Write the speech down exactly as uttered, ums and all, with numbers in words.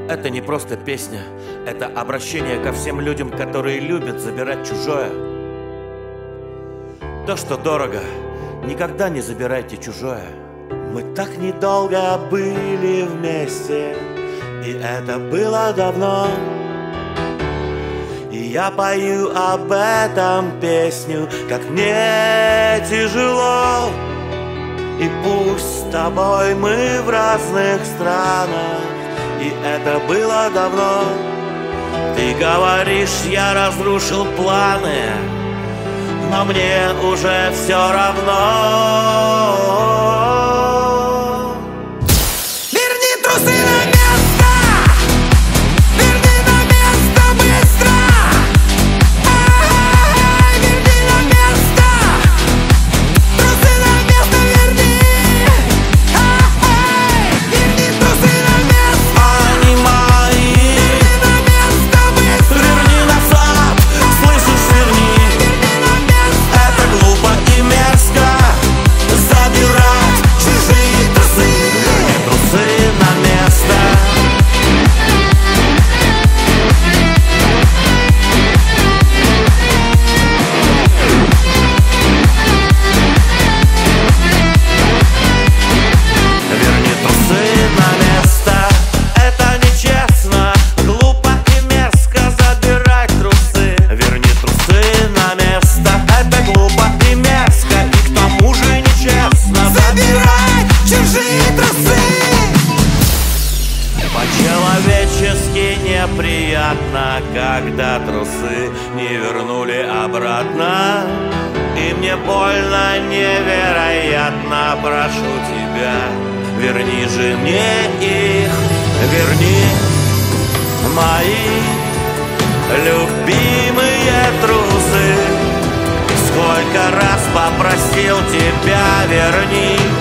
Это не просто песня, это обращение ко всем людям, которые любят забирать чужое. То, что дорого, никогда не забирайте чужое. Мы так недолго были вместе, и это было давно. И я пою об этом песню, как мне тяжело. И пусть с тобой мы в разных странах, и это было давно. Ты говоришь, я разрушил планы, но мне уже все равно. Верни трусы на место, верни на место быстро. Ай, верни на место, трусы на место верни. Ай, верни трусы на место. Они мои, Верни на место быстро. верни назад, слышишь, верни. Верни на место. Это глупо и мерзко забирать чужие трусы. Верни трусы на место. Верни трусы на место. Это нечестно, глупо и мерзко забирать трусы. Верни трусы на место. Это глупо и мерзко, и к тому же нечестно Забирай чужие трусы. По-человечески неприятно, когда трусы не вернули обратно. И мне больно, невероятно, прошу тебя, верни же мне их, верни мои любимые трусы. Сколько раз попросил тебя, верни.